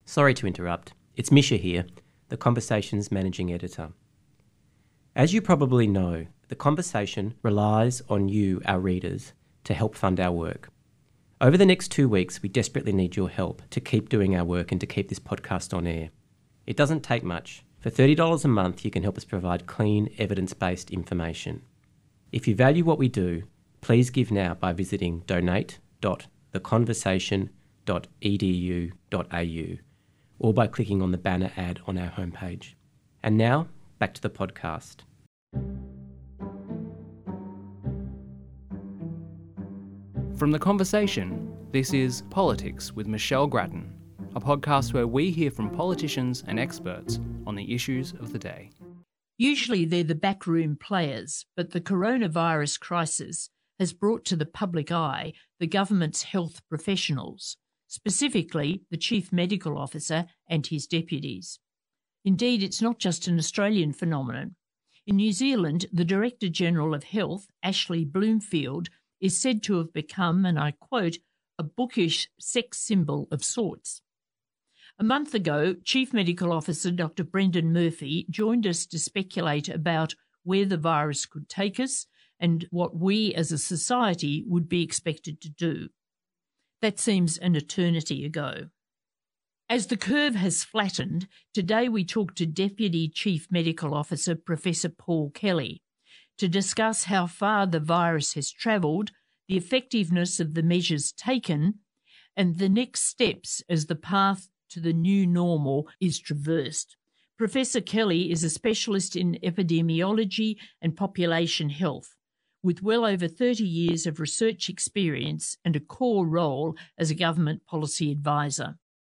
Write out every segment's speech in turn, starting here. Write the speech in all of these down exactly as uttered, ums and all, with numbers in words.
Sorry to interrupt. It's Misha here, The Conversation's managing editor. As you probably know, The Conversation relies on you, our readers, to help fund our work. Over the next two weeks, we desperately need your help to keep doing our work and to keep this podcast on air. It doesn't take much. For thirty dollars a month, you can help us provide clean, evidence-based information. If you value what we do, please give now by visiting donate dot the conversation dot e d u dot a u or by clicking on the banner ad on our homepage. And now, back to the podcast. From The Conversation, this is Politics with Michelle Grattan, a podcast where we hear from politicians and experts on the issues of the day. Usually they're the backroom players, but the coronavirus crisis has brought to the public eye the government's health professionals, specifically the Chief Medical Officer and his deputies. Indeed, it's not just an Australian phenomenon. In New Zealand, the Director General of Health, Ashley Bloomfield, is said to have become, and I quote, a bookish sex symbol of sorts. A month ago, Chief Medical Officer Doctor Brendan Murphy joined us to speculate about where the virus could take us and what we as a society would be expected to do. That seems an eternity ago. As the curve has flattened, today we talk to Deputy Chief Medical Officer Professor Paul Kelly to discuss how far the virus has travelled, the effectiveness of the measures taken, and the next steps as the path to the new normal is traversed. Professor Kelly is a specialist in epidemiology and population health, with well over thirty years of research experience and a core role as a government policy advisor.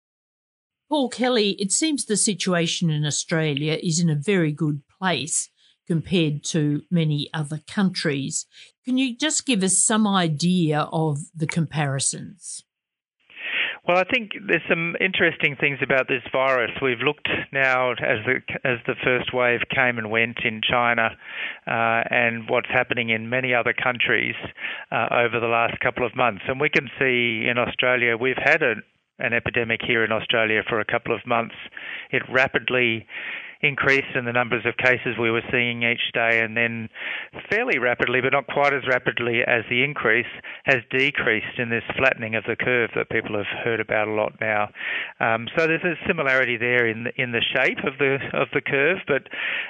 Paul Kelly, it seems the situation in Australia is in a very good place compared to many other countries. Can you just give us some idea of the comparisons? Well, I think there's some interesting things about this virus. We've looked now as the as the first wave came and went in China uh, and what's happening in many other countries uh, over the last couple of months. And we can see in Australia, we've had a, an epidemic here in Australia for a couple of months. It rapidly increased in the numbers of cases we were seeing each day, and then fairly rapidly, but not quite as rapidly as the increase, has decreased in this flattening of the curve that people have heard about a lot now. Um, so there's a similarity there in the, in the shape of the of the curve, but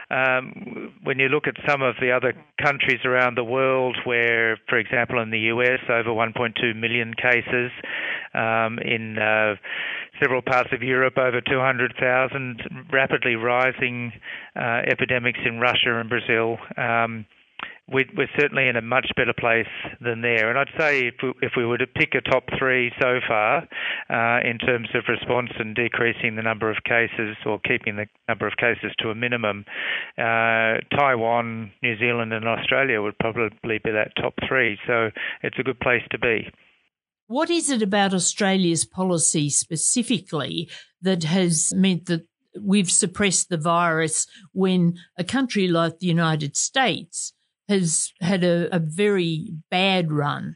um, when you look at some of the other countries around the world where, for example, in the U S, over one point two million cases, um, in uh, several parts of Europe, over two hundred thousand, rapidly rising uh, epidemics in Russia and Brazil. Um, we, we're certainly in a much better place than there. And I'd say if we, if we were to pick a top three so far uh, in terms of response and decreasing the number of cases or keeping the number of cases to a minimum, uh, Taiwan, New Zealand and Australia would probably be that top three. So it's a good place to be. What is it about Australia's policy specifically that has meant that we've suppressed the virus when a country like the United States has had a, a very bad run?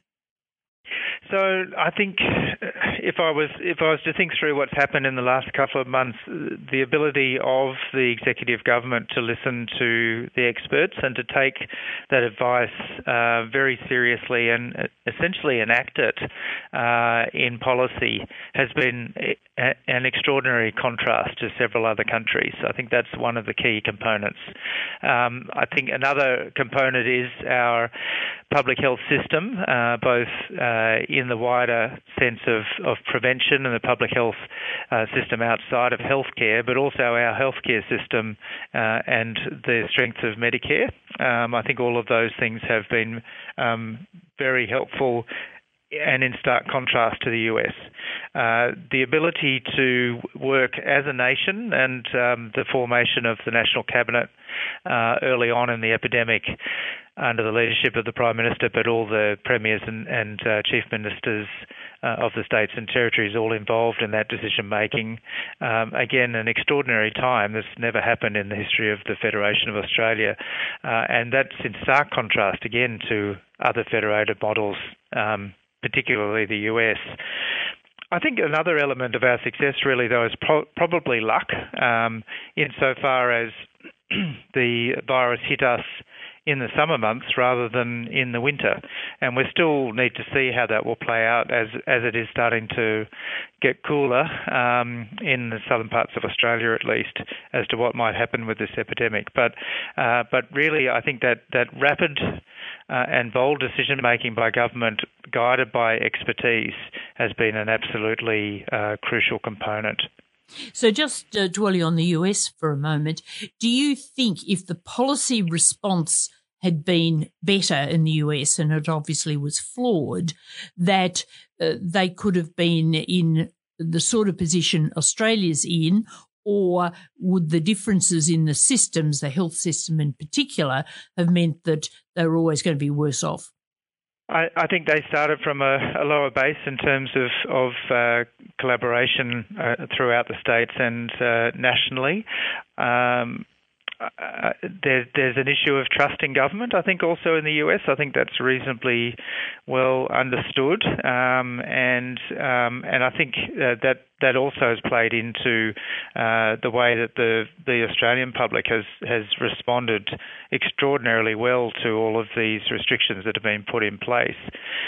So I think if I was if I was to think through what's happened in the last couple of months, the ability of the executive government to listen to the experts and to take that advice uh, very seriously and essentially enact it uh, in policy has been a, an extraordinary contrast to several other countries. I think that's one of the key components. Um, I think another component is our public health system, uh, both uh, in the wider sense of, of prevention and the public health uh, system outside of healthcare, but also our healthcare system uh, and the strength of Medicare. Um, I think all of those things have been um, very helpful and in stark contrast to the U S. Uh, the ability to work as a nation and um, the formation of the National Cabinet uh, early on in the epidemic under the leadership of the Prime Minister, but all the premiers and, and uh, chief ministers uh, of the states and territories all involved in that decision-making. Um, again, an extraordinary time that's never happened in the history of the Federation of Australia. Uh, and that's in stark contrast, again, to other federated models, um, particularly the U S. I think another element of our success really, though, is pro- probably luck, um, insofar as the virus hit us in the summer months rather than in the winter. And we still need to see how that will play out as as it is starting to get cooler um, in the southern parts of Australia, at least, as to what might happen with this epidemic. But uh, but really, I think that, that rapid uh, and bold decision-making by government, guided by expertise, has been an absolutely uh, crucial component. So just uh, dwelling on the U S for a moment, do you think if the policy response had been better in the U S, and it obviously was flawed, that uh, they could have been in the sort of position Australia's in, or would the differences in the systems, the health system in particular, have meant that they were always going to be worse off? I, I think they started from a, a lower base in terms of, of uh, collaboration uh, throughout the states and uh, nationally. Um, uh, there, there's an issue of trust in government, I think, also in the U S. I think that's reasonably well understood, um, and um, and I think uh, that that also has played into uh, the way that the the Australian public has has responded extraordinarily well to all of these restrictions that have been put in place.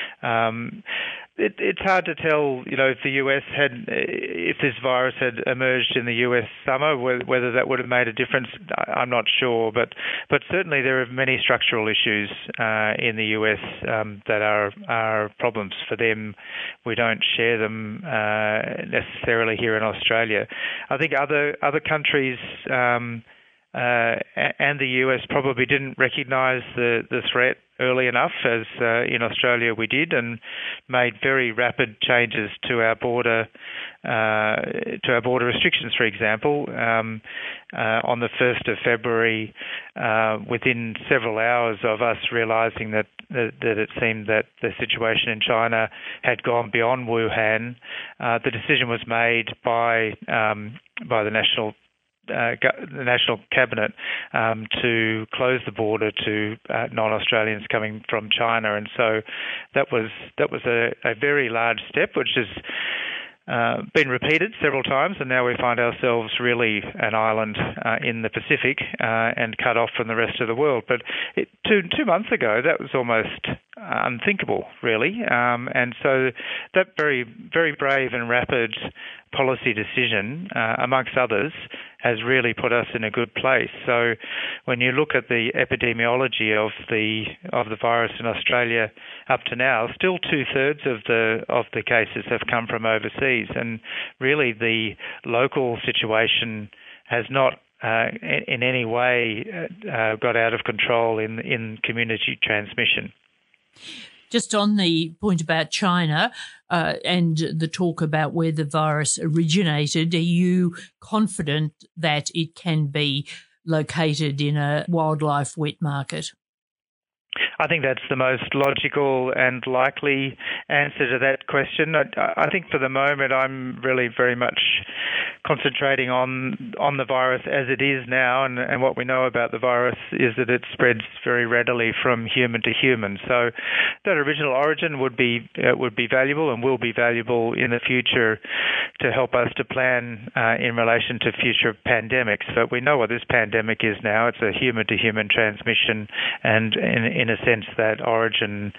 Um, It, it's hard to tell, you know, if the U S had, if this virus had emerged in the U S summer, whether that would have made a difference. I'm not sure, but but certainly there are many structural issues uh, in the U S um, that are are problems for them. We don't share them uh, necessarily here in Australia. I think other other countries. Um, Uh, and the U S probably didn't recognise the, the threat early enough, as uh, in Australia we did, and made very rapid changes to our border uh, to our border restrictions. For example, um, uh, on the first of February, uh, within several hours of us realising that, that that it seemed that the situation in China had gone beyond Wuhan, uh, the decision was made by um, by the national. Uh, the National Cabinet um, to close the border to uh, non-Australians coming from China, and so that was that was a, a very large step, which has uh, been repeated several times, and now we find ourselves really an island uh, in the Pacific uh, and cut off from the rest of the world. But it, two two months ago, that was almost unthinkable, really, um, and so that very very brave and rapid policy decision, uh, amongst others, has really put us in a good place. So when you look at the epidemiology of the of the virus in Australia up to now, still two-thirds of the of the cases have come from overseas, and really the local situation has not uh, in, in any way uh, got out of control in in community transmission. Just on the point about China uh, and the talk about where the virus originated, are you confident that it can be located in a wildlife wet market? I think that's the most logical and likely answer to that question. I, I think for the moment I'm really very much concentrating on on the virus as it is now, and, and what we know about the virus is that it spreads very readily from human to human. So that original origin would be uh, would be valuable and will be valuable in the future to help us to plan uh, in relation to future pandemics. But we know what this pandemic is now. It's a human-to-human transmission, and in, in a sense that origin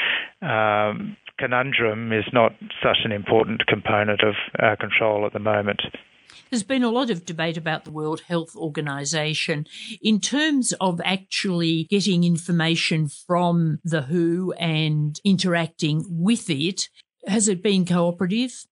um, conundrum is not such an important component of our control at the moment. There's been a lot of debate about the World Health Organization in terms of actually getting information from the W H O and interacting with it. Has it been cooperative?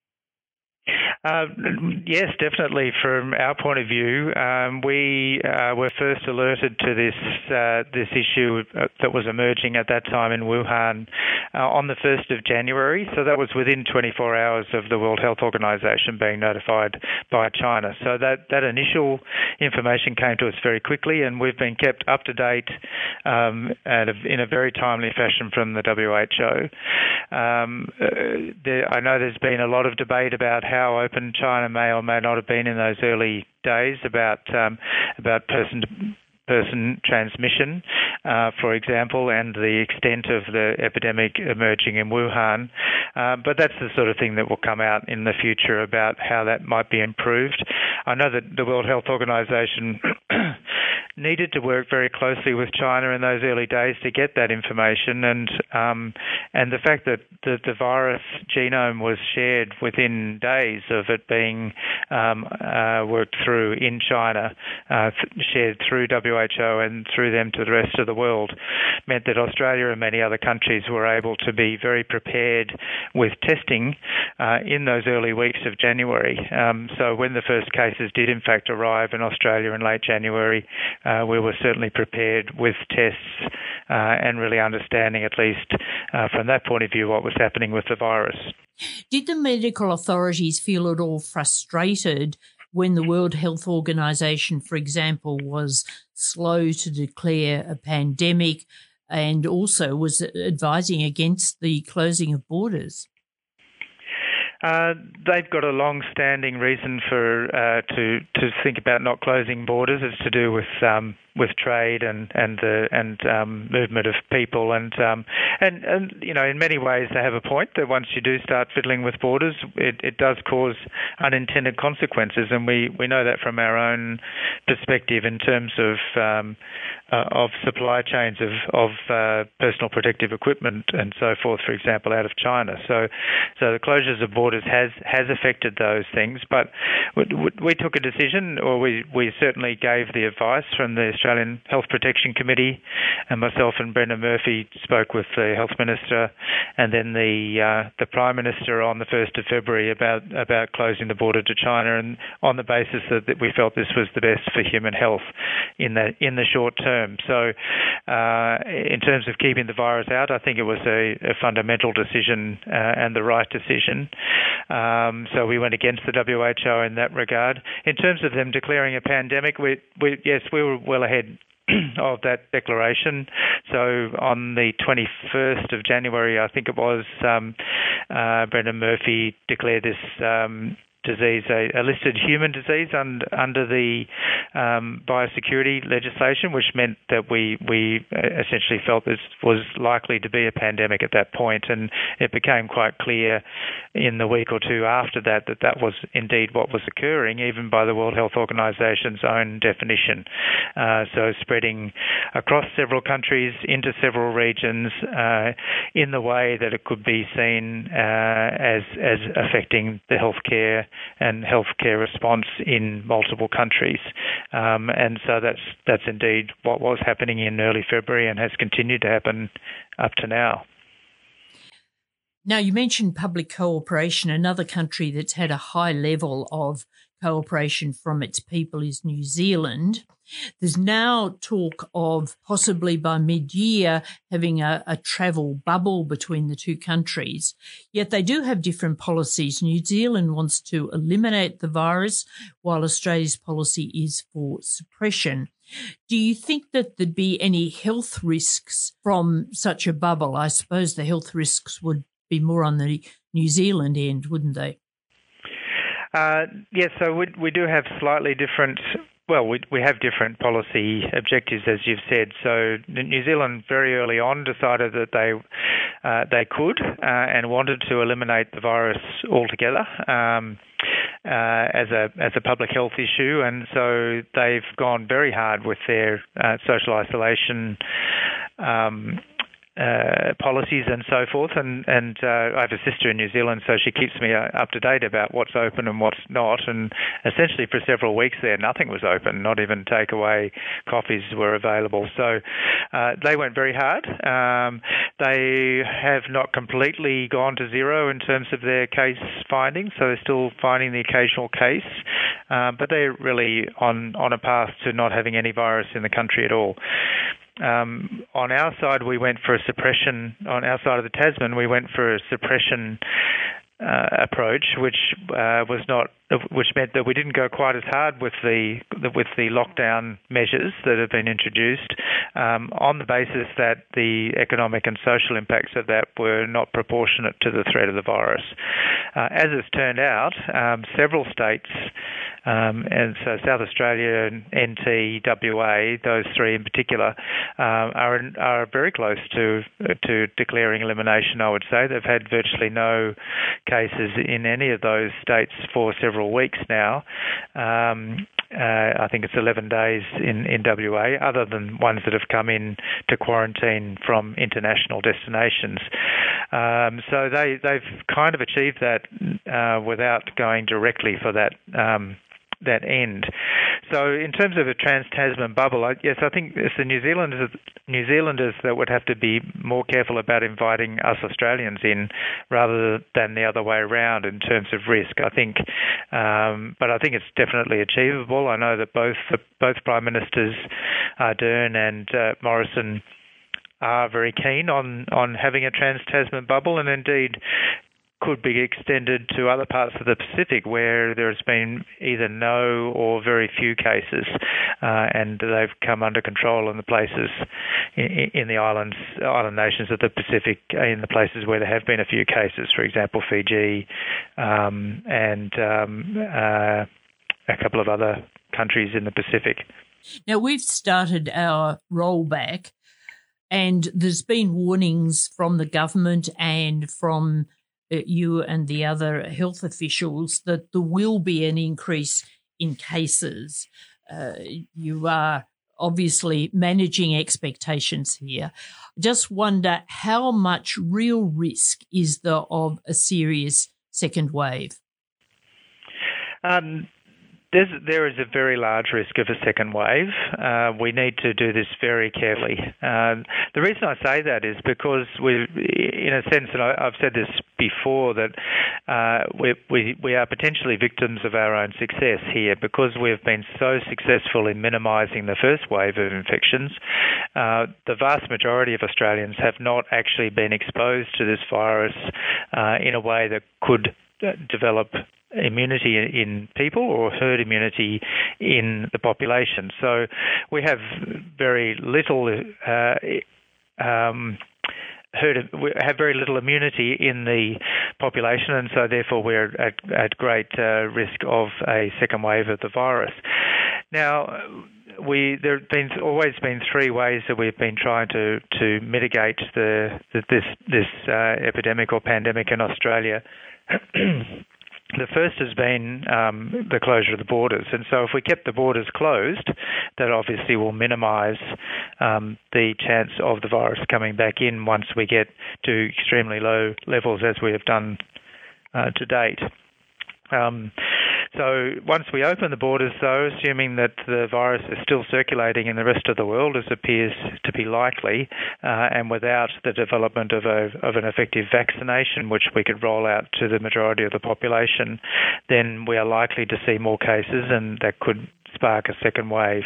Uh, yes, definitely. From our point of view, um, we uh, were first alerted to this uh, this issue that was emerging at that time in Wuhan uh, on the first of January. So that was within twenty-four hours of the World Health Organization being notified by China. So that, that initial information came to us very quickly, and we've been kept up to date um, at a, in a very timely fashion from the W H O. Um, uh, there, I know there's been a lot of debate about how open China may or may not have been in those early days about um, about person to person-to-person transmission, uh, for example, and the extent of the epidemic emerging in Wuhan. Uh, but that's the sort of thing that will come out in the future about how that might be improved. I know that the World Health Organization needed to work very closely with China in those early days to get that information, and um, and the fact that the, the virus genome was shared within days of it being um, uh, worked through in China, uh, th- shared through W H O and through them to the rest of the world, meant that Australia and many other countries were able to be very prepared with testing uh, in those early weeks of January. Um, so when the first cases did in fact arrive in Australia in late January, Uh, we were certainly prepared with tests uh, and really understanding, at least uh, from that point of view, what was happening with the virus. Did the medical authorities feel at all frustrated when the World Health Organization, for example, was slow to declare a pandemic and also was advising against the closing of borders? Uh, they've got a long-standing reason for uh, to to think about not closing borders. It's to do with um, with trade and and the and um, movement of people, and um, and and you know, in many ways they have a point that once you do start fiddling with borders, it, it does cause unintended consequences, and we, we know that from our own perspective in terms of um, uh, of supply chains of of uh, personal protective equipment and so forth, for example, out of China. So so the closures of borders has has affected those things, but we, we took a decision, or we, we certainly gave the advice from the Australian Health Protection Committee, and myself and Brendan Murphy spoke with the Health Minister and then the uh, the Prime Minister on the first of February about about closing the border to China, and on the basis that, that we felt this was the best for human health in the in the short term. So uh, in terms of keeping the virus out, I think it was a, a fundamental decision uh, and the right decision. Um, so we went against the W H O in that regard. In terms of them declaring a pandemic, we, we yes, we were well ahead of that declaration. So on the twenty-first of January, I think it was, um, uh, Brendan Murphy declared this um, disease a, a listed human disease un, under the um, biosecurity legislation, which meant that we we essentially felt this was likely to be a pandemic at that point, and it became quite clear in the week or two after that that that was indeed what was occurring, even by the World Health Organization's own definition. Uh, so spreading across several countries into several regions uh, in the way that it could be seen uh, as as affecting the healthcare and healthcare response in multiple countries, um, and so that's that's indeed what was happening in early February and has continued to happen up to now. Now, you mentioned public cooperation. Another country that's had a high level of cooperation from its people is New Zealand. There's now talk of possibly by mid-year having a, a travel bubble between the two countries. Yet they do have different policies. New Zealand wants to eliminate the virus, while Australia's policy is for suppression. Do you think that there'd be any health risks from such a bubble? I suppose the health risks would be more on the New Zealand end, wouldn't they? Uh, yes, so we, we do have slightly different, well, we, we have different policy objectives, as you've said. So New Zealand very early on decided that they uh, they could uh, and wanted to eliminate the virus altogether um, uh, as a as a public health issue, and so they've gone very hard with their uh, social isolation um Uh, policies and so forth, and and uh, I have a sister in New Zealand, so she keeps me uh, up to date about what's open and what's not. And essentially, for several weeks there, nothing was open. Not even takeaway coffees were available. So uh, they went very hard. Um, they have not completely gone to zero in terms of their case findings, so they're still finding the occasional case, uh, but they're really on on a path to not having any virus in the country at all. Um, on our side, we went for a suppression. On our side of the Tasman, we went for a suppression uh, approach, which uh, was not, which meant that we didn't go quite as hard with the with the lockdown measures that have been introduced, um, on the basis that the economic and social impacts of that were not proportionate to the threat of the virus. Uh, as it's turned out, um, several states Um, and so South Australia, N T, W A, those three in particular, um, are are very close to to declaring elimination, I would say. They've had virtually no cases in any of those states for several weeks now. Um, Uh, I think it's eleven days in, in W A, other than ones that have come in to quarantine from international destinations. Um, so they, they've kind of achieved that uh, without going directly for that um, that end. So in terms of a trans-Tasman bubble, I, yes, I think it's the New Zealanders, New Zealanders that would have to be more careful about inviting us Australians in rather than the other way around in terms of risk, I think. Um, but I think it's definitely achievable. I know that both both Prime Ministers, Ardern and uh, Morrison, are very keen on, on having a trans-Tasman bubble, and indeed could be extended to other parts of the Pacific where there's been either no or very few cases, uh, and they've come under control in the places in, in the islands, island nations of the Pacific, in the places where there have been a few cases, for example, Fiji, um, and um, uh, a couple of other countries in the Pacific. Now, we've started our rollback, and there's been warnings from the government and from you and the other health officials that there will be an increase in cases. Uh, you are obviously managing expectations here. Just wonder how much real risk is there of a serious second wave? Um, There's, there is a very large risk of a second wave. Uh, we need to do this very carefully. Uh, the reason I say that is because we, in a sense, and I, I've said this before, that uh, we, we, we are potentially victims of our own success here because we've been so successful in minimising the first wave of infections. Uh, the vast majority of Australians have not actually been exposed to this virus uh, in a way that could develop immunity in people or herd immunity in the population. So we have very little uh, um, herd, we have very little immunity in the population, and so therefore we're at, at great uh, risk of a second wave of the virus. Now, we there have been always been three ways that we've been trying to to mitigate the, the this this uh, epidemic or pandemic in Australia. The first has been um, the closure of the borders. And so if we kept the borders closed, that obviously will minimise um, the chance of the virus coming back in once we get to extremely low levels as we have done uh, to date. Um, so once we open the borders, though, assuming that the virus is still circulating in the rest of the world, as appears to be likely, uh, and without the development of a of an effective vaccination, which we could roll out to the majority of the population, then we are likely to see more cases, and that could spark a second wave.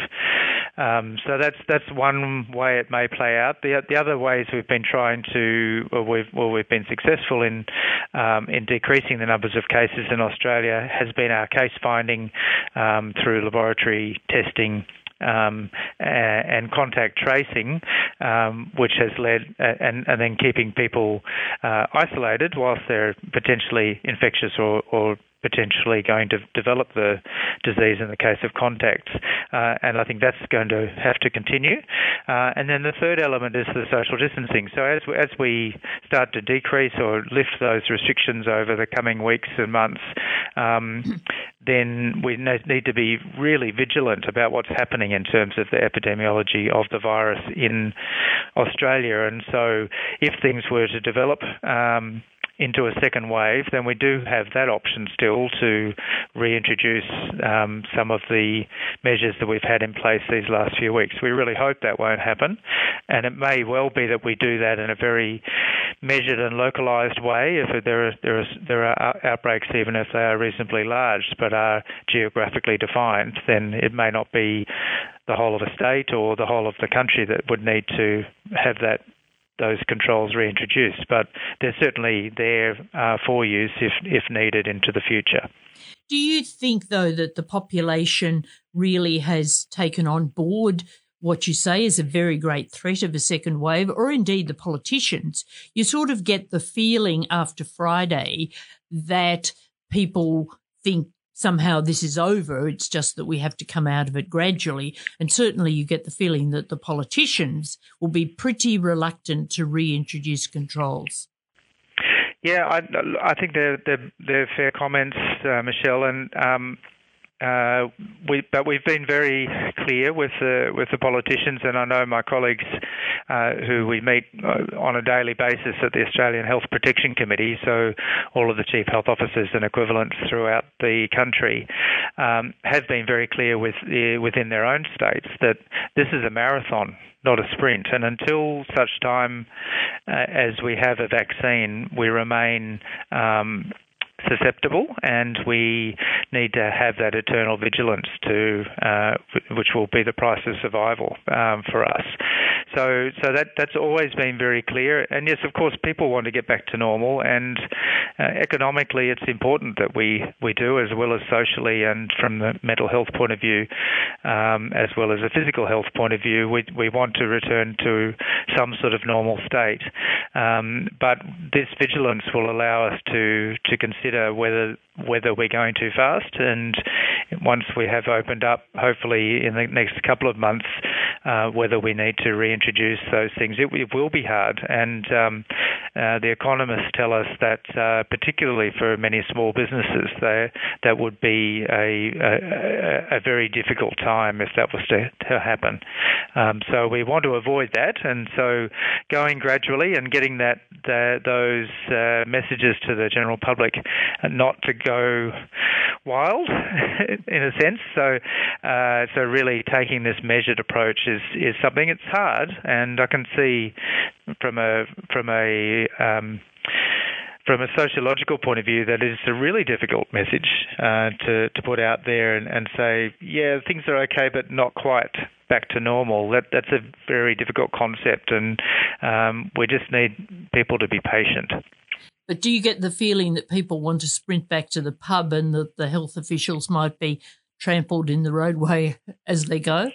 Um, so that's that's one way it may play out. The the other ways we've been trying to, or we've well we've been successful in um, in decreasing the numbers of cases in Australia has been our case finding um, through laboratory testing. Um, and contact tracing, um, which has led, uh, and, and then keeping people uh, isolated whilst they're potentially infectious or, or potentially going to develop the disease in the case of contacts. Uh, and I think that's going to have to continue. Uh, and then the third element is the social distancing. So as we, as we start to decrease or lift those restrictions over the coming weeks and months, um, then we need to be really vigilant about what's happening in terms of the epidemiology of the virus in Australia. And so if things were to develop um, into a second wave, then we do have that option still to reintroduce um, some of the measures that we've had in place these last few weeks. We really hope that won't happen, and it may well be that we do that in a very measured and localised way. If there are, there are, there are outbreaks, even if they are reasonably large but are geographically defined, then it may not be the whole of a state or the whole of the country that would need to have that those controls reintroduced, but they're certainly there uh, for use if, if needed into the future. Do you think, though, that the population really has taken on board what you say is a very great threat of a second wave, or indeed the politicians? You sort of get the feeling after Friday that people think somehow this is over. It's just that we have to come out of it gradually. And certainly you get the feeling that the politicians will be pretty reluctant to reintroduce controls. Yeah, I, I think they're, they're, they're fair comments, uh, Michelle, and um, uh, we, but we've been very clear with the with the politicians, and I know my colleagues uh, who we meet on a daily basis at the Australian Health Protection Committee, so all of the chief health officers and equivalents throughout the country, um, have been very clear with uh, within their own states that this is a marathon, not a sprint. And until such time uh, as we have a vaccine, we remain um, susceptible, and we need to have that eternal vigilance to, uh, which will be the price of survival um, for us. So, so that that's always been very clear. And yes, of course, people want to get back to normal, and uh, economically, it's important that we, we do, as well as socially and from the mental health point of view, um, as well as a physical health point of view. We we want to return to some sort of normal state, um, but this vigilance will allow us to to consider whether whether we're going too fast, and once we have opened up, hopefully in the next couple of months, uh, whether we need to reintroduce those things. It, it will be hard, and um, uh, the economists tell us that uh, particularly for many small businesses, they, that would be a, a, a very difficult time if that was to, to happen. Um, so we want to avoid that, and so going gradually and getting that the, those uh, messages to the general public, not to go wild in a sense. So, uh, so really taking this measured approach is, is something. It's hard, and I can see from a from a um, from a sociological point of view that it's a really difficult message uh, to to put out there and, and say, yeah, things are okay, but not quite back to normal. That that's a very difficult concept, and um, we just need people to be patient. But do you get the feeling that people want to sprint back to the pub and that the health officials might be trampled in the roadway as they go?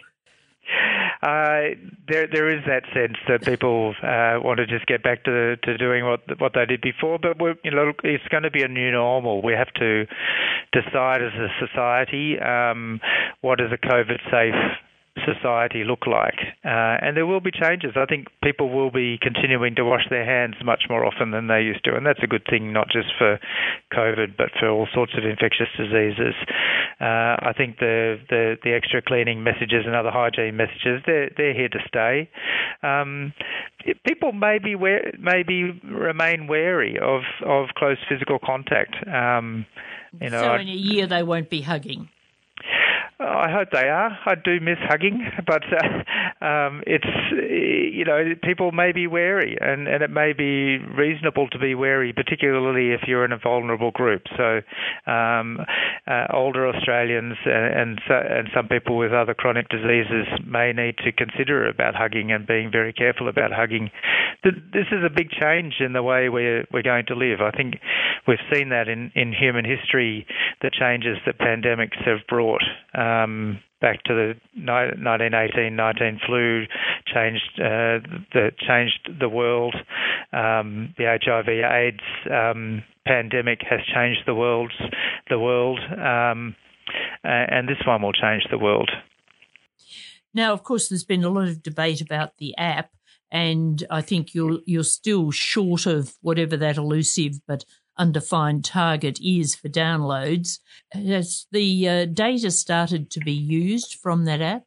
Uh, there, there is that sense that people uh, want to just get back to to doing what what they did before. But we're, you know, it's going to be a new normal. We have to decide as a society um, what is a COVID-safe society look like, uh, and there will be changes. I think people will be continuing to wash their hands much more often than they used to, and that's a good thing, not just for COVID but for all sorts of infectious diseases. Uh, I think the, the, the extra cleaning messages and other hygiene messages, they're, they're here to stay. Um, people may be ware, maybe remain wary of, of close physical contact. Um, you know, so in a year they won't be hugging? I hope they are. I do miss hugging, but uh, um, it's, you know, people may be wary, and, and it may be reasonable to be wary, particularly if you're in a vulnerable group. So um, uh, older Australians and, and, so, and some people with other chronic diseases may need to consider about hugging and being very careful about hugging. This is a big change in the way we're, we're going to live. I think we've seen that in, in human history, the changes that pandemics have brought. Um, back to the nineteen eighteen nineteen flu changed uh, the changed the world. Um, the H I V AIDS um, pandemic has changed the world's the world, um, and this one will change the world. Now, of course, there's been a lot of debate about the app, and I think you're you're still short of whatever that elusive but undefined target is for downloads. Has the uh, data started to be used from that app?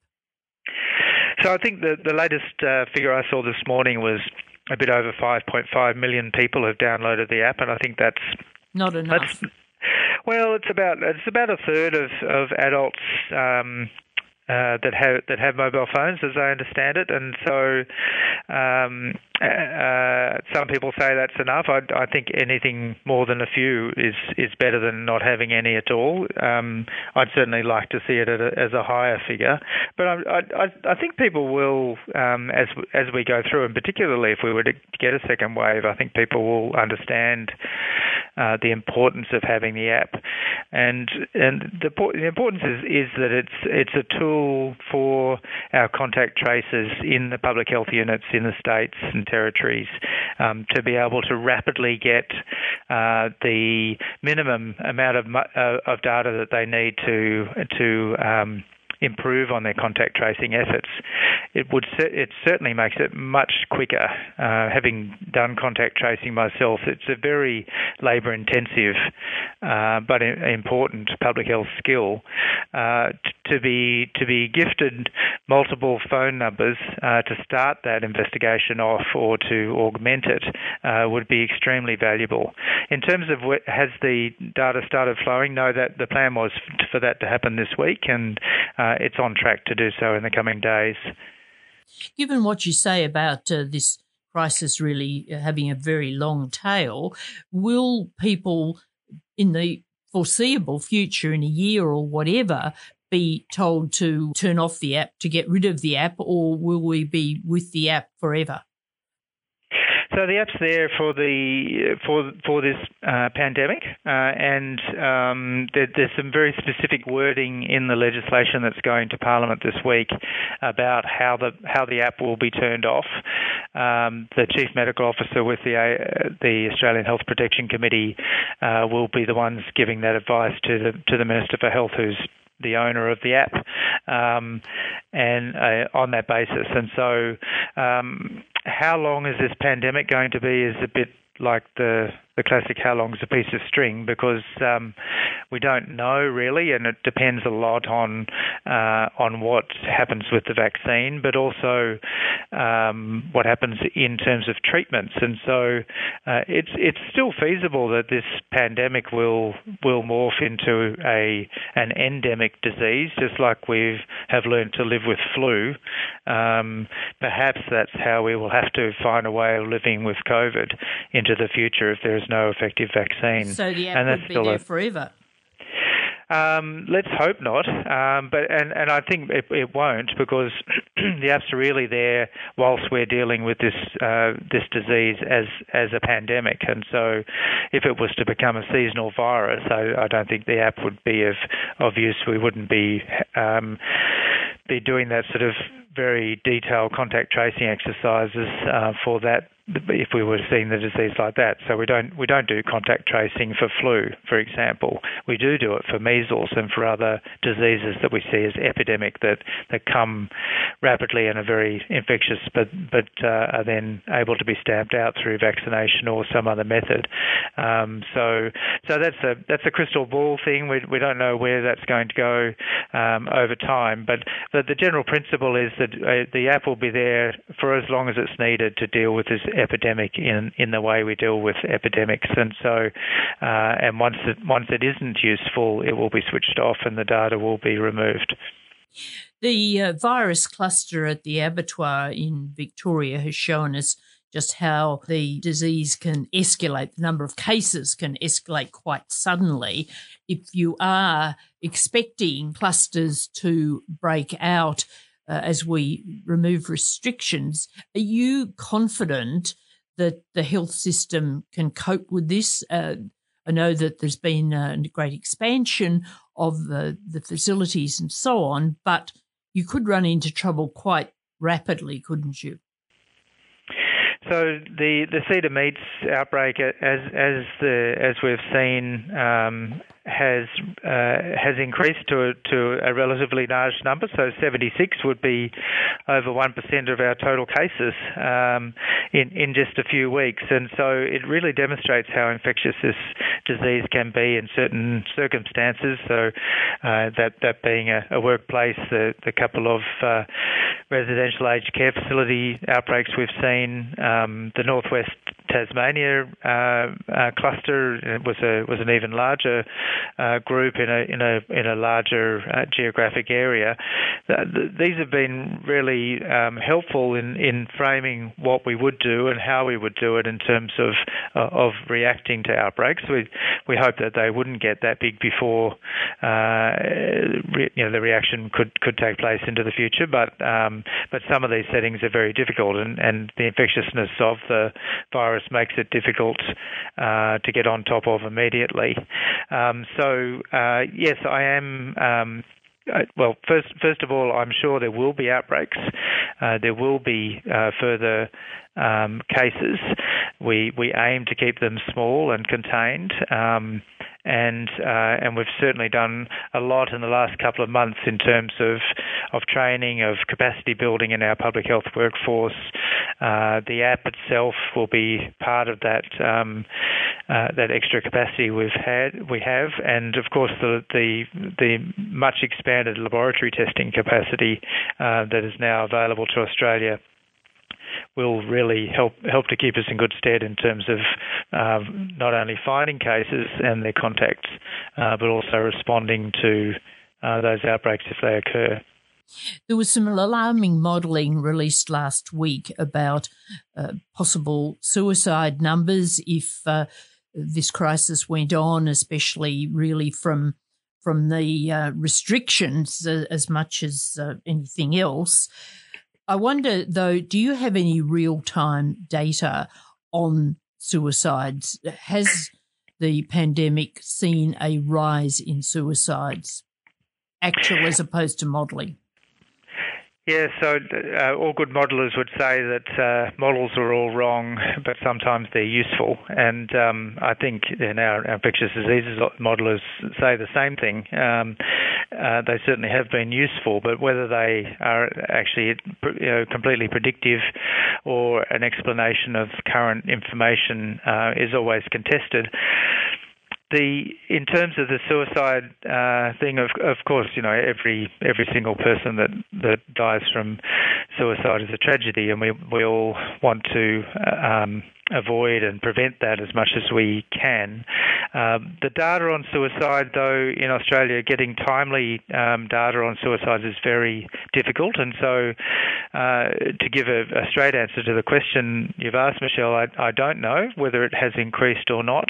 So I think the, the latest uh, figure I saw this morning was a bit over five point five million people have downloaded the app, and I think that's not enough. That's, well, it's about it's about a third of of adults um, uh, that have that have mobile phones, as I understand it, and so um, uh, some people say that's enough. I, I think anything more than a few is is better than not having any at all. Um, I'd certainly like to see it at a, as a higher figure, but I, I, I think people will, um, as as we go through, and particularly if we were to get a second wave, I think people will understand uh, the importance of having the app. And and the, the importance is, is that it's it's a tool for our contact tracers in the public health units in the states and territories um, to be able to rapidly get uh, the minimum amount of uh, of data that they need to to um, improve on their contact tracing efforts. It would it certainly makes it much quicker. Uh, having done contact tracing myself, it's a very labour-intensive uh, but important public health skill. Uh, to be to be gifted multiple phone numbers uh, to start that investigation off or to augment it uh, would be extremely valuable. In terms of what, has the data started flowing? No, that the plan was for that to happen this week, and uh, it's on track to do so in the coming days. Given what you say about uh, this crisis really having a very long tail, will people in the foreseeable future, in a year or whatever, be told to turn off the app, to get rid of the app, or will we be with the app forever? So the app's there for the for for this uh, pandemic, uh, and um, there, there's some very specific wording in the legislation that's going to Parliament this week about how the how the app will be turned off. Um, the Chief Medical Officer with the uh, the Australian Health Protection Committee uh, will be the ones giving that advice to the to the Minister for Health, who's the owner of the app, um, and uh, on that basis. And so um, how long is this pandemic going to be is a bit like the the classic how long is a piece of string, because um, we don't know really, and it depends a lot on uh, on what happens with the vaccine, but also um, what happens in terms of treatments. And so uh, it's it's still feasible that this pandemic will will morph into a an endemic disease, just like we have learned to live with flu. Um, perhaps that's how we will have to find a way of living with COVID into the future if there is no effective vaccine. So the app and that's would be still there a, forever. Um, let's hope not, um, but and, and I think it, it won't, because the app's really there whilst we're dealing with this uh, this disease as as a pandemic. And so, if it was to become a seasonal virus, I, I don't think the app would be of of use. We wouldn't be um, be doing that sort of very detailed contact tracing exercises uh, for that if we were seeing the disease like that. So we don't we don't do contact tracing for flu, for example. We do do it for measles and for other diseases that we see as epidemic that, that come rapidly and are very infectious, but but uh, are then able to be stamped out through vaccination or some other method. Um, so so that's a that's a crystal ball thing. We we don't know where that's going to go um, over time, but the, the general principle is that uh, the app will be there for as long as it's needed to deal with this epidemic in in the way we deal with epidemics. And so uh, and once it once it isn't useful, it will be switched off and the data will be removed. The uh, virus cluster at the abattoir in Victoria has shown us just how the disease can escalate. The number of cases can escalate quite suddenly. If you are expecting clusters to break out Uh, as we remove restrictions, are you confident that the health system can cope with this? Uh, I know that there's been a great expansion of the, the facilities and so on, but you could run into trouble quite rapidly, couldn't you? So the, the Cedar Meats outbreak, as as the as we've seen, um, has uh, has increased to a, to a relatively large number. So seventy-six would be over one percent of our total cases um, in in just a few weeks, and so it really demonstrates how infectious this disease can be in certain circumstances. So uh, that that being a, a workplace, the the couple of uh, residential aged care facility outbreaks we've seen. Um, the Northwest Tasmania uh, uh, cluster was a was an even larger uh, group in a in a in a larger uh, geographic area. Uh, th- these have been really um, helpful in, in framing what we would do and how we would do it in terms of uh, of reacting to outbreaks. We we hope that they wouldn't get that big before uh, re- you know the reaction could, could take place into the future. But um, but some of these settings are very difficult, and, and the infectiousness of the virus course, makes it difficult uh, to get on top of immediately. Um, so, uh, yes, I am... Um, Uh, well, first, first of all, I'm sure there will be outbreaks. Uh, there will be uh, further um, cases. We we aim to keep them small and contained, um, and uh, and we've certainly done a lot in the last couple of months in terms of of training, of capacity building in our public health workforce. Uh, the app itself will be part of that um, uh, that extra capacity we've had we have, and of course the the, the much expanded laboratory testing capacity uh, that is now available to Australia will really help help to keep us in good stead in terms of uh, not only finding cases and their contacts, uh, but also responding to uh, those outbreaks if they occur. There was some alarming modelling released last week about uh, possible suicide numbers if uh, this crisis went on, especially really from from the uh, restrictions uh, as much as uh, anything else. I wonder, though, do you have any real-time data on suicides? Has the pandemic seen a rise in suicides, actual as opposed to modelling? Yeah, so uh, all good modellers would say that uh, models are all wrong, but sometimes they're useful. And um, I think in our, our infectious diseases modellers say the same thing. Um, uh, they certainly have been useful, but whether they are actually you know, completely predictive or an explanation of current information uh, is always contested. The in terms of the suicide uh, thing, of of course, you know every every single person that, that dies from suicide is a tragedy, and we we all want to um, avoid and prevent that as much as we can. Um, the data on suicide, though, in Australia, getting timely um, data on suicides is very difficult, and so uh, to give a, a straight answer to the question you've asked, Michelle, I, I don't know whether it has increased or not.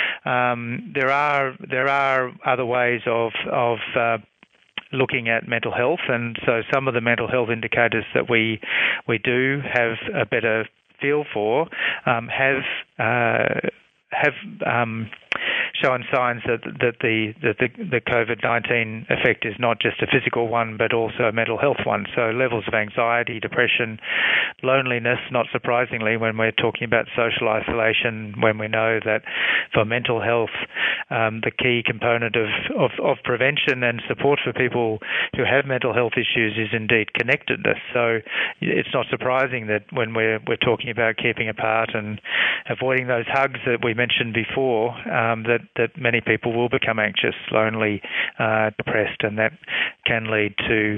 Um, there are there are other ways of of uh, looking at mental health, and so some of the mental health indicators that we we do have a better feel for um, have uh, have um, shown signs that that the that the, the COVID nineteen effect is not just a physical one, but also a mental health one. So levels of anxiety, depression, loneliness, not surprisingly, when we're talking about social isolation, when we know that for mental health, um, the key component of, of, of prevention and support for people who have mental health issues is indeed connectedness. So it's not surprising that when we're we're talking about keeping apart and avoiding those hugs that we mentioned before, um, that that many people will become anxious, lonely, uh, depressed, and that can lead to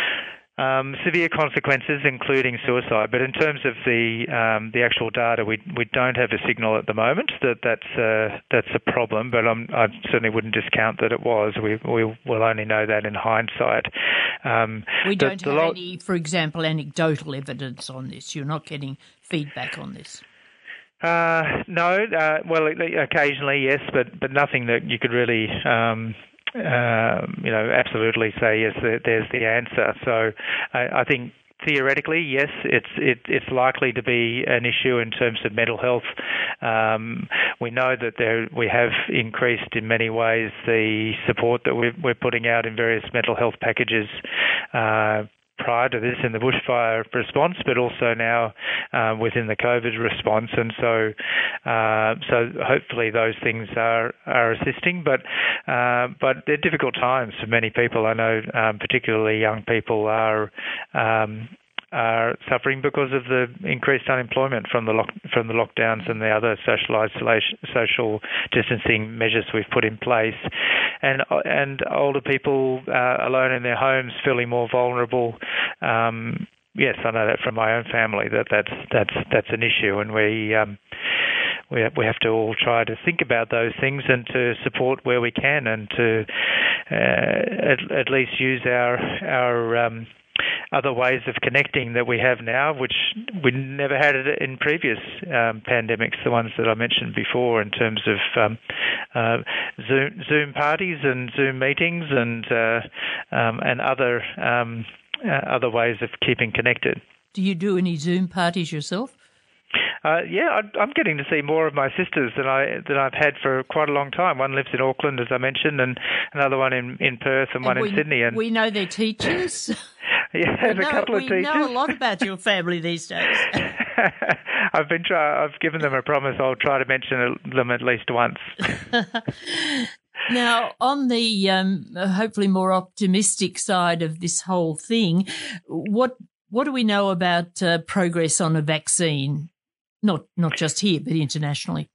um, severe consequences, including suicide. But in terms of the um, the actual data, we we don't have a signal at the moment that that's uh, that's a problem. But I'm, I certainly wouldn't discount that it was. We we will only know that in hindsight. Um, we don't the, have the lo- any, for example, anecdotal evidence on this. You're not getting feedback on this. Uh, no, uh, well, occasionally, yes, but, but nothing that you could really, um, uh, you know, absolutely say, yes, there's the answer. So I, I think theoretically, yes, it's it, it's likely to be an issue in terms of mental health. Um, we know that there we have increased in many ways the support that we're, we're putting out in various mental health packages uh, prior to this in the bushfire response, but also now uh, within the COVID response, and so uh, so hopefully those things are are assisting. But uh, but they're difficult times for many people. I know, um, particularly young people are. Um, are suffering because of the increased unemployment from the lock, from the lockdowns and the other social isolation, social distancing measures we've put in place, and and older people uh, alone in their homes feeling more vulnerable. Um, yes, I know that from my own family that that's that's that's an issue, and we. Um, We we have to all try to think about those things and to support where we can, and to uh, at, at least use our our um, other ways of connecting that we have now, which we never had it in previous um, pandemics, the ones that I mentioned before, in terms of um, uh, Zoom Zoom parties and Zoom meetings and uh, um, and other um, uh, other ways of keeping connected. Do you do any Zoom parties yourself? Uh, yeah, I, I'm getting to see more of my sisters than I than I've had for quite a long time. One lives in Auckland, as I mentioned, and another one in, in Perth, and, and one we, in Sydney. And we know they're teachers. Yeah, there's know, a couple of we teachers. We know a lot about your family these days. I've been try. I've given them a promise. I'll try to mention them at least once. Now, on the um, hopefully more optimistic side of this whole thing, what what do we know about uh, progress on a vaccine? Not not just here, but internationally.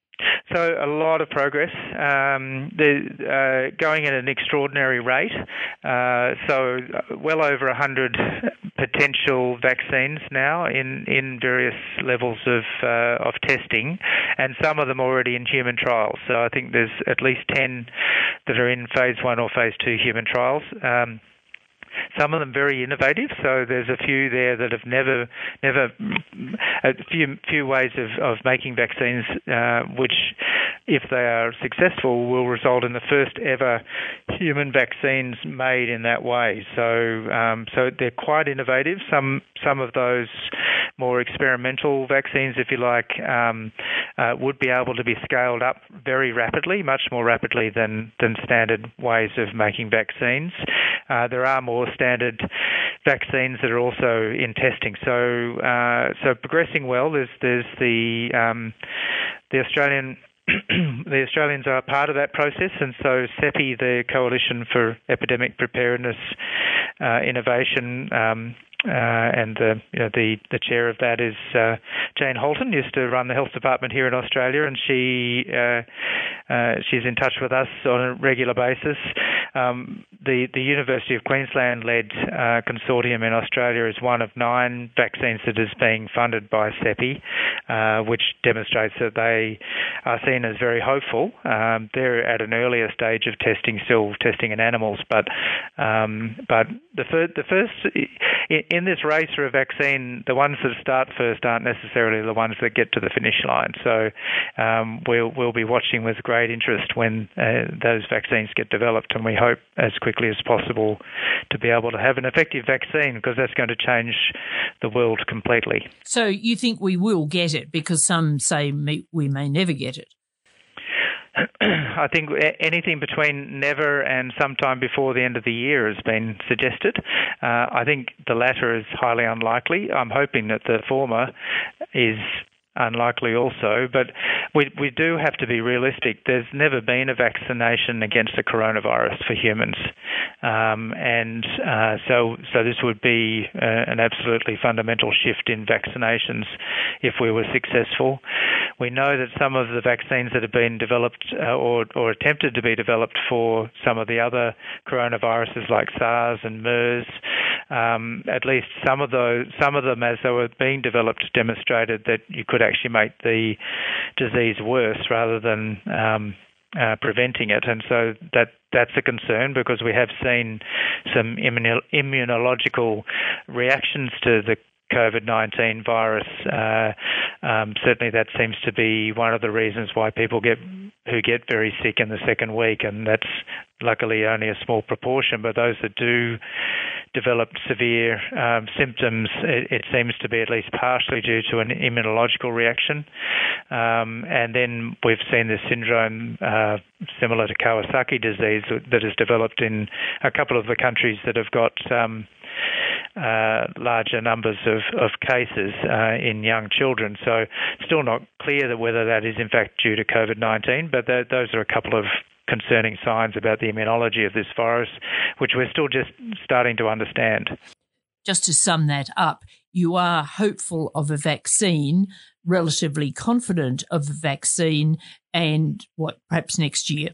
So a lot of progress. Um, they're uh, going at an extraordinary rate. Uh, so well over one hundred potential vaccines now in, in various levels of uh, of testing, and some of them already in human trials. So I think there's at least ten that are in phase one or phase two human trials. Um, Some of them very innovative, so there's a few there that have never, never, a few few ways of, of making vaccines, uh, which, if they are successful, will result in the first ever human vaccines made in that way. So, um, so they're quite innovative. Some some of those more experimental vaccines, if you like, um, uh, would be able to be scaled up very rapidly, much more rapidly than than standard ways of making vaccines. Uh, there are more standard vaccines that are also in testing. So, uh, so progressing well. There's there's the um, the Australian. The Australians are part of that process, and so CEPI, the Coalition for Epidemic Preparedness uh, Innovation, um, uh, and the, you know, the the chair of that is uh, Jane Holton, used to run the health department here in Australia, and she uh, uh, she's in touch with us on a regular basis. Um, the the University of Queensland-led uh, consortium in Australia is one of nine vaccines that is being funded by CEPI, uh, which demonstrates that they are seen as very hopeful. Um, they're at an earlier stage of testing, still testing in animals, but um, but the, fir- the first in, in this race for a vaccine, the ones that start first aren't necessarily the ones that get to the finish line. So um, we'll we'll be watching with great interest when uh, those vaccines get developed, and we hope as quickly as possible to be able to have an effective vaccine, because that's going to change the world completely. So you think we will get it, because some say we may never get it? I think anything between never and sometime before the end of the year has been suggested. Uh, I think the latter is highly unlikely. I'm hoping that the former is unlikely also, but we we do have to be realistic. There's never been a vaccination against the coronavirus for humans, um, and uh, so so this would be uh, an absolutely fundamental shift in vaccinations if we were successful. We know that some of the vaccines that have been developed uh, or or attempted to be developed for some of the other coronaviruses like SARS and MERS, um, at least some of those some of them as they were being developed demonstrated that you could actually make the disease worse rather than um, uh, preventing it, and so that that's a concern, because we have seen some immuno- immunological reactions to the COVID nineteen virus. Uh, um, certainly that seems to be one of the reasons why people get who get very sick in the second week, and that's luckily only a small proportion, but those that do develop severe um, symptoms, it, it seems to be at least partially due to an immunological reaction. Um, and then we've seen this syndrome uh, similar to Kawasaki disease that has developed in a couple of the countries that have got um, Uh, larger numbers of, of cases uh, in young children. So still not clear that whether that is in fact due to COVID nineteen, but that, those are a couple of concerning signs about the immunology of this virus, which we're still just starting to understand. Just to sum that up, you are hopeful of a vaccine, relatively confident of a vaccine, and what, perhaps next year?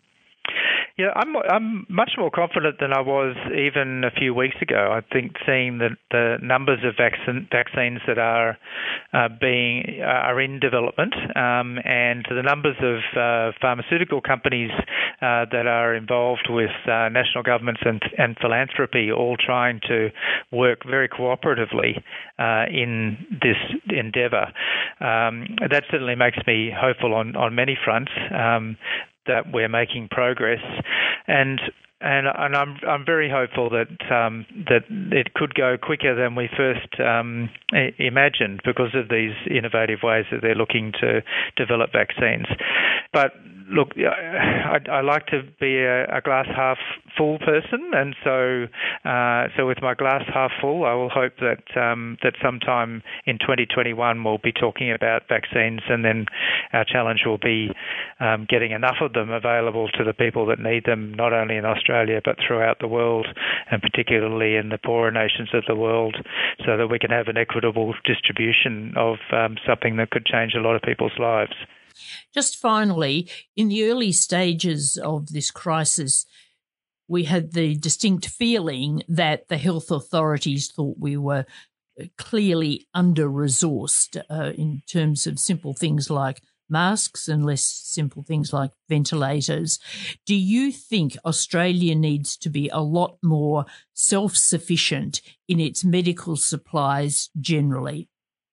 Yeah, I'm I'm much more confident than I was even a few weeks ago. I think seeing the the numbers of vaccine, vaccines that are uh, being uh, are in development, um, and the numbers of uh, pharmaceutical companies uh, that are involved with uh, national governments and and philanthropy, all trying to work very cooperatively uh, in this endeavour. Um, that certainly makes me hopeful on on many fronts. Um, that we're making progress. And and and I'm I'm very hopeful that um, that it could go quicker than we first um, imagined because of these innovative ways that they're looking to develop vaccines. But look, I, I like to be a, a glass half full person, and so uh, so with my glass half full, I will hope that um, that sometime in twenty twenty-one we'll be talking about vaccines, and then our challenge will be um, getting enough of them available to the people that need them, not only in Australia but throughout the world, and particularly in the poorer nations of the world, so that we can have an equitable distribution of um, something that could change a lot of people's lives. Just finally, in the early stages of this crisis, we had the distinct feeling that the health authorities thought we were clearly under-resourced uh, in terms of simple things like masks and less simple things like ventilators. Do you think Australia needs to be a lot more self-sufficient in its medical supplies generally?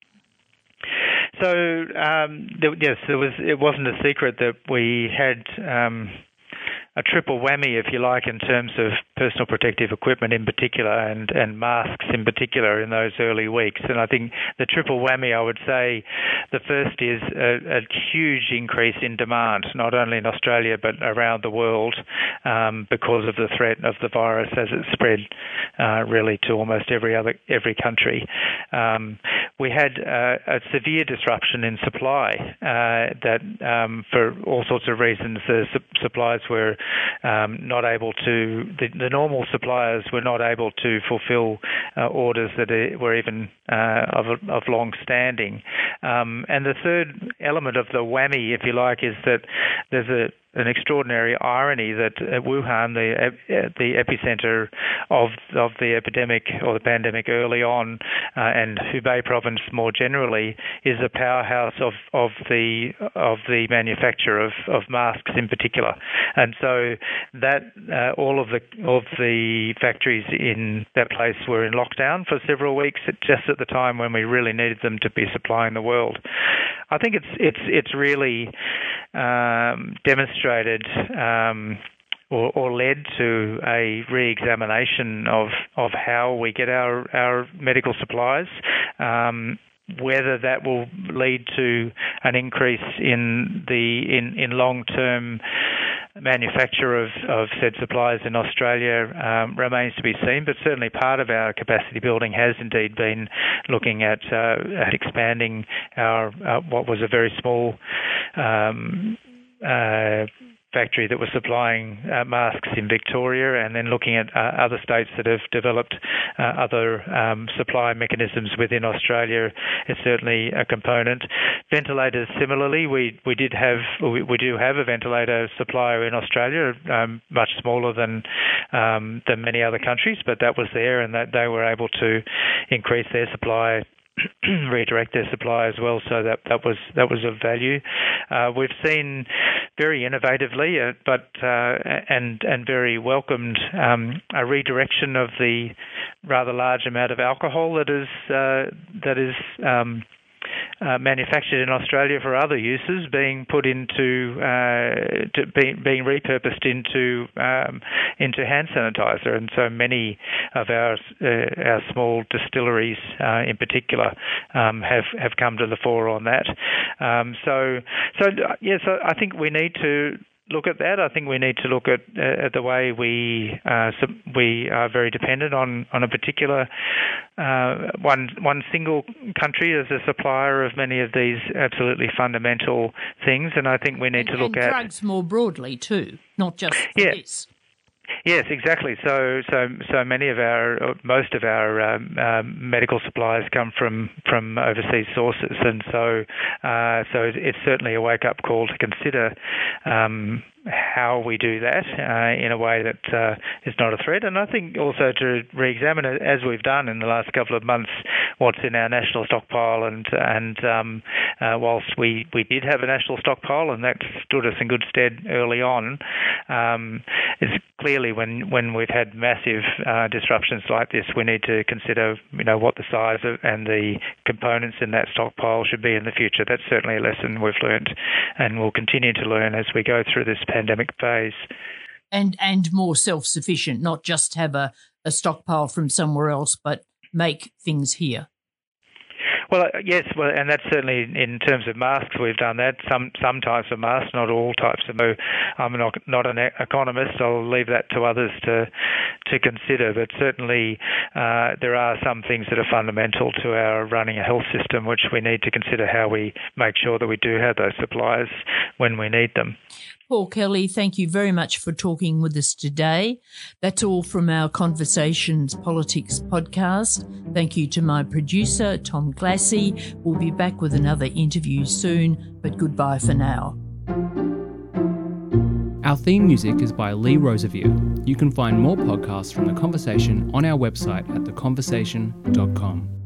So um, there, yes, there was. It wasn't a secret that we had um, a triple whammy, if you like, in terms of personal protective equipment in particular and, and masks in particular in those early weeks. And I think the triple whammy, I would say, the first is a, a huge increase in demand, not only in Australia but around the world, um, because of the threat of the virus as it spread uh, really to almost every other every country. Um, we had uh, a severe disruption in supply uh, that, um, for all sorts of reasons, the su- supplies were um, not able to. The, the normal suppliers were not able to fulfil uh, orders that were even uh, of, of long standing. Um, and the third element of the whammy, if you like, is that there's a an extraordinary irony that uh, Wuhan, the uh, the epicenter of of the epidemic or the pandemic early on, uh, and Hubei province more generally, is a powerhouse of, of the of the manufacture of, of masks in particular. And so that uh, all of the of the factories in that place were in lockdown for several weeks, just at the time when we really needed them to be supplying the world. I think it's it's it's really um, demonstrated um, or, or led to a re-examination of of how we get our our medical supplies. Um, whether that will lead to an increase in the in, in long-term manufacture of, of said supplies in Australia um, remains to be seen, but certainly part of our capacity building has indeed been looking at, uh, at expanding our uh, what was a very small um, uh, factory that was supplying uh, masks in Victoria, and then looking at uh, other states that have developed uh, other um, supply mechanisms within Australia is certainly a component. Ventilators, similarly, we we did have we, we do have a ventilator supplier in Australia, um, much smaller than um, than many other countries, but that was there, and that they were able to increase their supply. redirect their supply as well, so that that was that was of value. Uh, we've seen very innovatively, uh, but uh, and and very welcomed um, a redirection of the rather large amount of alcohol that is uh, that is. Um, Uh, manufactured in Australia for other uses, being put into, uh, to be, being repurposed into um, into hand sanitizer, and so many of our uh, our small distilleries, uh, in particular, um, have have come to the fore on that. Um, so so yeah, so I think we need to look at that. I think we need to look at, uh, at the way we uh, we are very dependent on, on a particular uh, one one single country as a supplier of many of these absolutely fundamental things, and I think we need and, to look and at drugs more broadly too, not just yeah. this. Yes, exactly. So, so, so many of our, most of our um, um, medical supplies come from, from overseas sources, and so, uh, so it's certainly a wake-up call to consider um, how we do that uh, in a way that uh, is not a threat, and I think also to re-examine it, as we've done in the last couple of months, what's in our national stockpile, and and um, uh, whilst we, we did have a national stockpile, and that stood us in good stead early on, um, it's clearly when, when we've had massive uh, disruptions like this, we need to consider, you know, what the size of and the components in that stockpile should be in the future. That's certainly a lesson we've learned and will continue to learn as we go through this pandemic phase. And and more self-sufficient, not just have a, a stockpile from somewhere else, but make things here. Well, yes, well, and that's certainly in terms of masks. We've done that. Some some types of masks, not all types of. I'm not not an economist. I'll leave that to others to to consider. But certainly, uh, there are some things that are fundamental to our running a health system, which we need to consider how we make sure that we do have those supplies when we need them. Paul Kelly, thank you very much for talking with us today. That's all from our Conversations Politics podcast. Thank you to my producer, Tom Glassy. We'll be back with another interview soon, but goodbye for now. Our theme music is by Lee Rosevere. You can find more podcasts from The Conversation on our website at the conversation dot com.